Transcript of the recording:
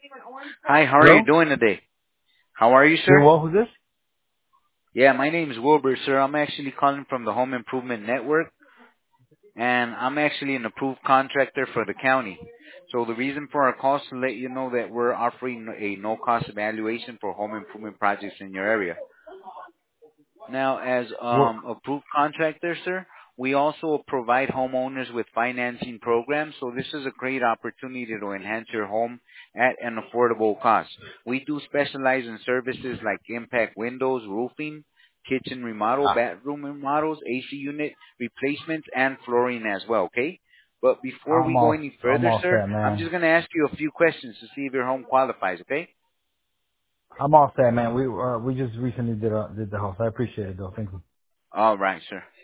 Hi, how are you Hello? doing today? How are you, Doing sir? well, who's this? Yeah, my name is Wilbur, sir. I'm actually calling from the Home Improvement Network, and I'm actually an approved contractor for the county. So the reason for our call is to let you know that we're offering a no-cost evaluation for home improvement projects in your area. Now, as Well, approved contractor, sir, we also provide homeowners with financing programs. So this is a great opportunity to enhance your home at an affordable cost. We do specialize in services like impact windows, roofing, kitchen remodel, bathroom remodels, AC unit replacements, and flooring as well. Okay. But before we go any I'm further, all sir, set, I'm man. just going to ask you a few questions to see if your home qualifies. Okay. I'm all set, man. We just recently did the house. I appreciate it though. Thank you. All right, sir.